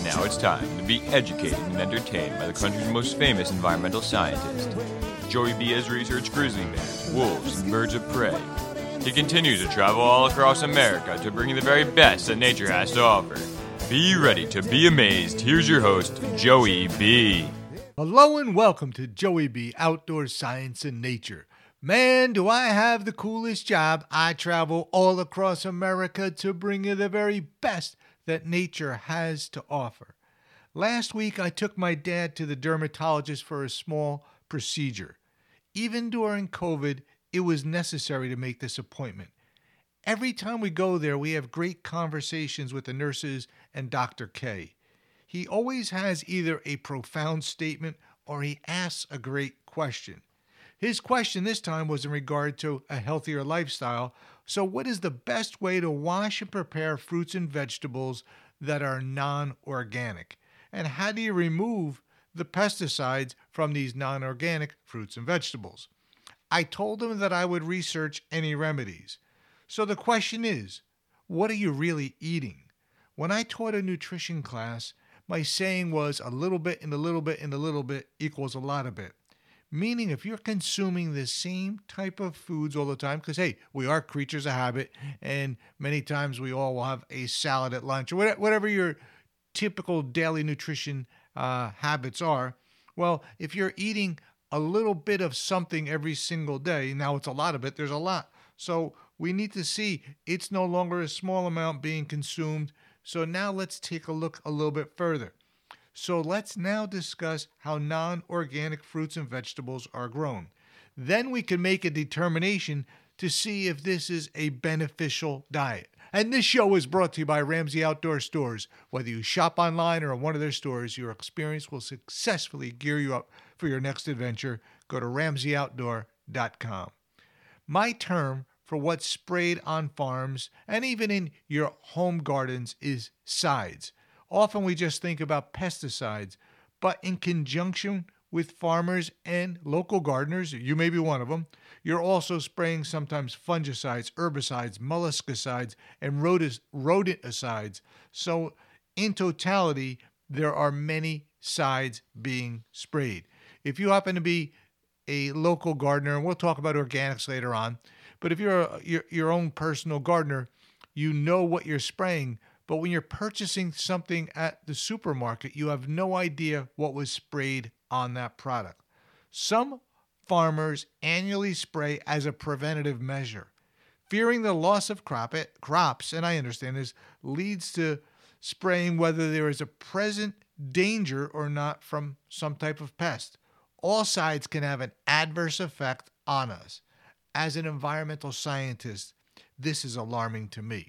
Now it's time to be educated and entertained by the country's most famous environmental scientist. Joey B has researched grizzly bears, wolves, and birds of prey. He continues to travel all across America to bring you the very best that nature has to offer. Be ready to be amazed. Here's your host, Joey B. Hello and welcome to Joey B. Outdoor Science and Nature. Man, do I have the coolest job. I travel all across America to bring you the very best that nature has to offer. Last week, I took my dad to the dermatologist for a small procedure. Even during COVID, it was necessary to make this appointment. Every time we go there, we have great conversations with the nurses and Dr. K. He always has either a profound statement or he asks a great question. His question this time was in regard to a healthier lifestyle. So what is the best way to wash and prepare fruits and vegetables that are non-organic? And how do you remove the pesticides from these non-organic fruits and vegetables? I told him that I would research any remedies. So the question is, what are you really eating? When I taught a nutrition class, my saying was a little bit and a little bit and a little bit equals a lot of it. Meaning if you're consuming the same type of foods all the time, because, hey, we are creatures of habit, and many times we all will have a salad at lunch, or whatever your typical daily nutrition habits are. Well, if you're eating a little bit of something every single day, now it's a lot of it, there's a lot. So we need to see it's no longer a small amount being consumed. So now let's take a look a little bit further. So let's now discuss how non-organic fruits and vegetables are grown. Then we can make a determination to see if this is a beneficial diet. And this show is brought to you by Ramsey Outdoor Stores. Whether you shop online or in one of their stores, your experience will successfully gear you up for your next adventure. Go to RamseyOutdoor.com. My term for what's sprayed on farms and even in your home gardens is sides. Often we just think about pesticides, but in conjunction with farmers and local gardeners, you may be one of them, you're also spraying sometimes fungicides, herbicides, molluscicides, and rodenticides. So in totality, there are many sides being sprayed. If you happen to be a local gardener, and we'll talk about organics later on, but if you're your own personal gardener, you know what you're spraying. But when you're purchasing something at the supermarket, you have no idea what was sprayed on that product. Some farmers annually spray as a preventative measure. Fearing the loss of crops, and I understand this, leads to spraying whether there is a present danger or not from some type of pest. All sides can have an adverse effect on us. As an environmental scientist, this is alarming to me.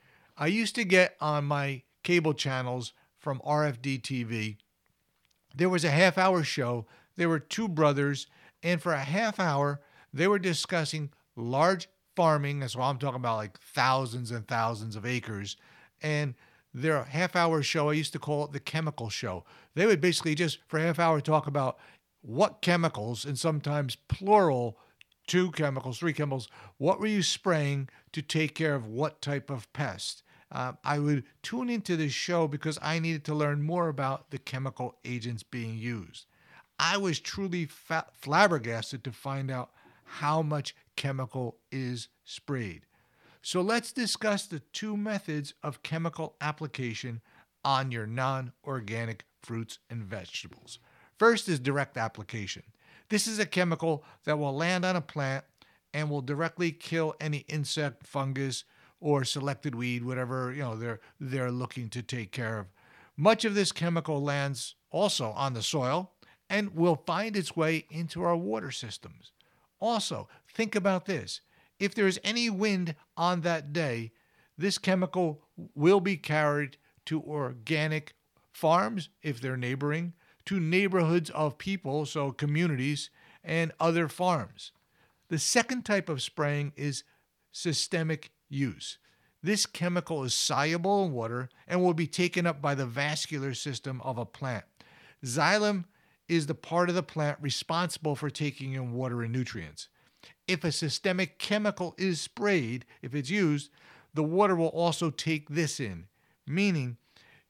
I used to get on my cable channels from RFD TV. There was a half-hour show. There were two brothers, and for a half hour, they were discussing large farming. That's what I'm talking about, like thousands and thousands of acres. And their half-hour show, I used to call it the chemical show. They would basically just, for a half hour, talk about what chemicals, and sometimes plural, 2 chemicals, 3 chemicals, what were you spraying to take care of what type of pest? I would tune into this show because I needed to learn more about the chemical agents being used. I was truly flabbergasted to find out how much chemical is sprayed. So let's discuss the 2 methods of chemical application on your non-organic fruits and vegetables. First is direct application. This is a chemical that will land on a plant and will directly kill any insect, fungus, or selected weed, whatever they're looking to take care of. Much of this chemical lands also on the soil and will find its way into our water systems. Also, think about this. If there's any wind on that day, this chemical will be carried to organic farms, if they're neighboring, to neighborhoods of people, so communities, and other farms. The second type of spraying is systemic use. This chemical is soluble in water and will be taken up by the vascular system of a plant. Xylem is the part of the plant responsible for taking in water and nutrients. If a systemic chemical is sprayed, if it's used, the water will also take this in, meaning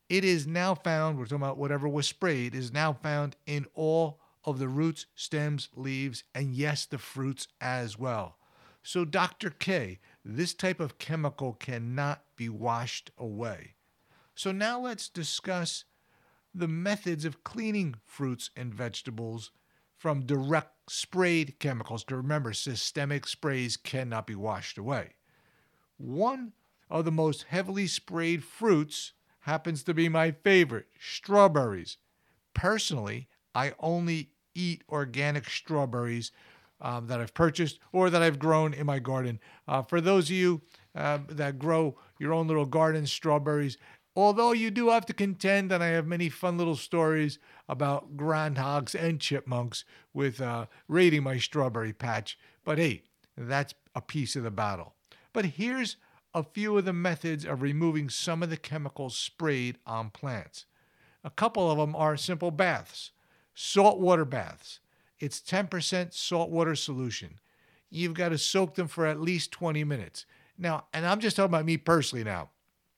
It is now found, we're talking about whatever was sprayed, is now found in all of the roots, stems, leaves, and yes, the fruits as well. So, Dr. K, this type of chemical cannot be washed away. So now let's discuss the methods of cleaning fruits and vegetables from direct sprayed chemicals. To remember, systemic sprays cannot be washed away. One of the most heavily sprayed fruits happens to be my favorite, strawberries. Personally, I only eat organic strawberries that I've purchased or that I've grown in my garden. For those of you that grow your own little garden strawberries, although you do have to contend, and I have many fun little stories about groundhogs and chipmunks with raiding my strawberry patch. But hey, that's a piece of the battle. But here's a few of the methods of removing some of the chemicals sprayed on plants. A couple of them are simple baths. Saltwater baths. It's 10% saltwater solution. You've got to soak them for at least 20 minutes. Now, and I'm just talking about me personally now.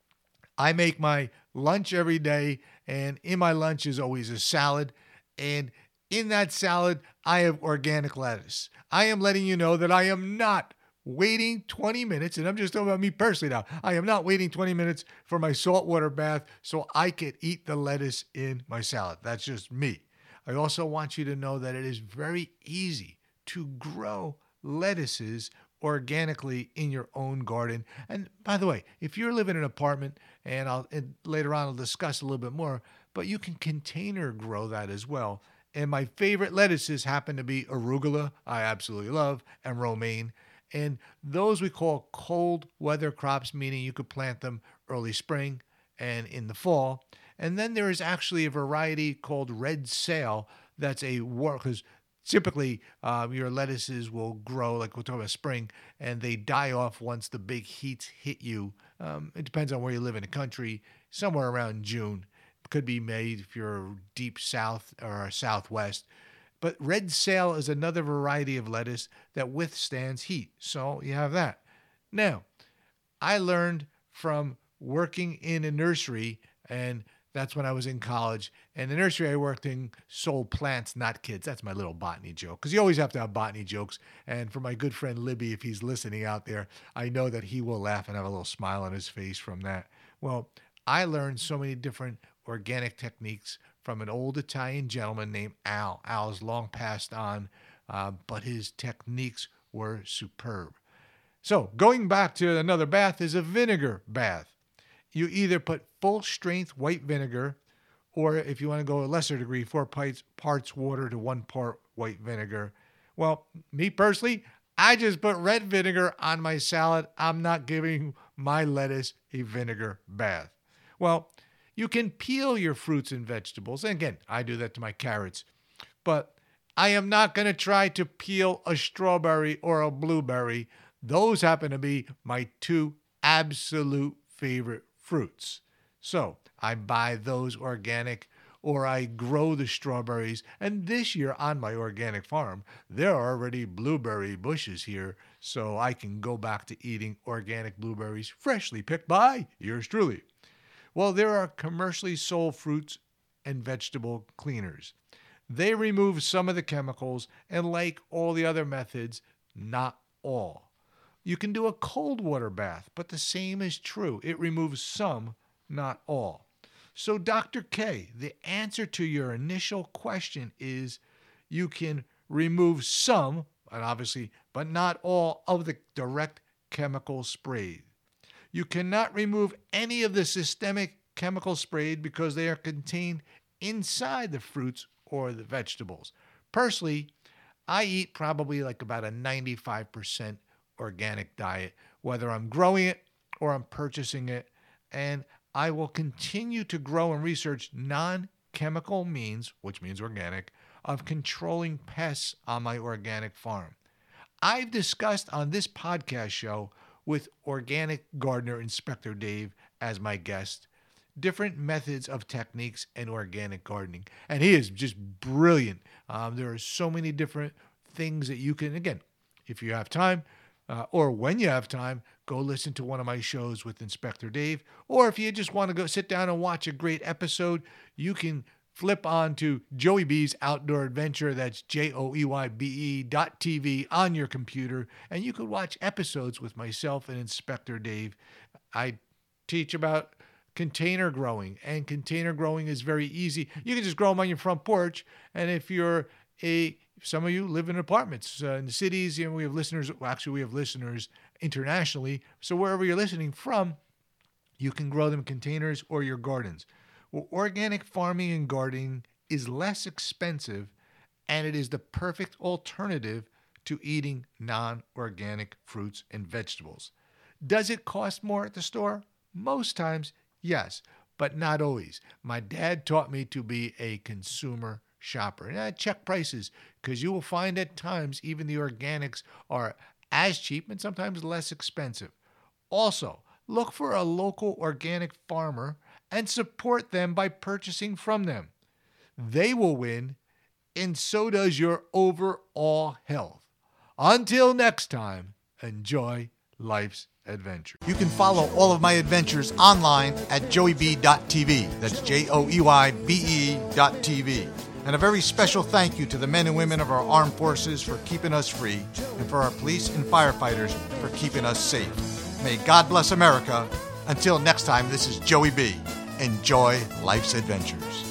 I make my lunch every day, and in my lunch is always a salad. And in that salad, I have organic lettuce. I am letting you know that I am not waiting 20 minutes, and I'm just talking about me personally now. I am not waiting 20 minutes for my saltwater bath so I can eat the lettuce in my salad. That's just me. I also want you to know that it is very easy to grow lettuces organically in your own garden. And by the way, if you're living in an apartment, and later on I'll discuss a little bit more, but you can container grow that as well. And my favorite lettuces happen to be arugula, I absolutely love, and romaine. And those we call cold weather crops, meaning you could plant them early spring and in the fall. And then there is actually a variety called red sail that's a war, because typically your lettuces will grow, like we'll talk about spring, and they die off once the big heats hit you. It depends on where you live in the country, somewhere around June. It could be May if you're deep south or southwest. But red sail is another variety of lettuce that withstands heat. So you have that. Now, I learned from working in a nursery, and that's when I was in college. And the nursery I worked in sold plants, not kids. That's my little botany joke, because you always have to have botany jokes. And for my good friend Libby, if he's listening out there, I know that he will laugh and have a little smile on his face from that. Well, I learned so many different organic techniques from an old Italian gentleman named Al. Al's long passed on, but his techniques were superb. So going back to another bath is a vinegar bath. You either put full strength white vinegar, or if you want to go a lesser degree, 4 parts water to 1 part white vinegar. Well, me personally, I just put red vinegar on my salad. I'm not giving my lettuce a vinegar bath. Well, you can peel your fruits and vegetables. And again, I do that to my carrots. But I am not going to try to peel a strawberry or a blueberry. Those happen to be my 2 absolute favorite fruits. So I buy those organic, or I grow the strawberries. And this year on my organic farm, there are already blueberry bushes here. So I can go back to eating organic blueberries freshly picked by yours truly. Well, there are commercially sold fruits and vegetable cleaners. They remove some of the chemicals, and like all the other methods, not all. You can do a cold water bath, but the same is true. It removes some, not all. So, Dr. K, the answer to your initial question is you can remove some, and obviously, but not all of the direct chemical sprayed. You cannot remove any of the systemic chemical sprayed because they are contained inside the fruits or the vegetables. Personally, I eat probably like about a 95% organic diet, whether I'm growing it or I'm purchasing it. And I will continue to grow and research non-chemical means, which means organic, of controlling pests on my organic farm. I've discussed on this podcast show with organic gardener Inspector Dave as my guest different methods of techniques in organic gardening. And he is just brilliant. There are so many different things that you can, again, if you have time, or when you have time, go listen to one of my shows with Inspector Dave. Or if you just want to go sit down and watch a great episode, you can flip on to Joey B's Outdoor Adventure. That's JOEYBE.TV on your computer, and you could watch episodes with myself and Inspector Dave. I teach about container growing, and container growing is very easy. You can just grow them on your front porch, and if you're some of you live in apartments in the cities, we have listeners. Well, actually, we have listeners internationally. So wherever you're listening from, you can grow them in containers or your gardens. Well, organic farming and gardening is less expensive, and it is the perfect alternative to eating non-organic fruits and vegetables. Does it cost more at the store? Most times, yes, but not always. My dad taught me to be a consumer shopper. And I check prices, because you will find at times even the organics are as cheap and sometimes less expensive. Also, look for a local organic farmer and support them by purchasing from them. They will win, and so does your overall health. Until next time, enjoy life's adventure. You can follow all of my adventures online at joeyb.tv. That's JOEYBE.tv. And a very special thank you to the men and women of our armed forces for keeping us free, and for our police and firefighters for keeping us safe. May God bless America. Until next time, this is Joey B. Enjoy life's adventures.